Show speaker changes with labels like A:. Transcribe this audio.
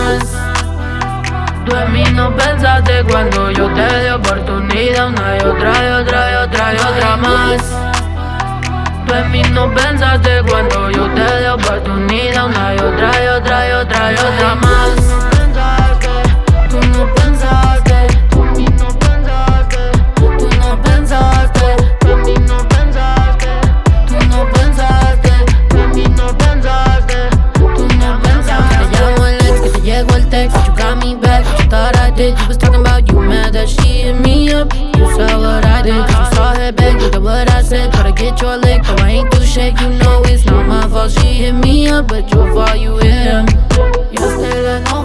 A: más. Tú en mí no pensaste cuando yo te di oportunidad. Una y otra y otra y otra y otra más. Tú en mí no pensaste cuando yo te di oportunidad. Una y otra y otra y otra y otra más. Tú no pensaste, tú en mí no pensaste, tú no pensaste, tú en mí no pensaste, tú no pensaste, tú en mí no pensaste, tú no pensaste.
B: Te llamo el ex, que te llegó el text, but you got me back. What you thought I did, you was talking about you mad that she hit me up. You saw what I did, cause you saw her back, look at what I said. Try to get your lick, though I ain't do shit, you know it's not my fault. She hit me up, but your fault you hit her.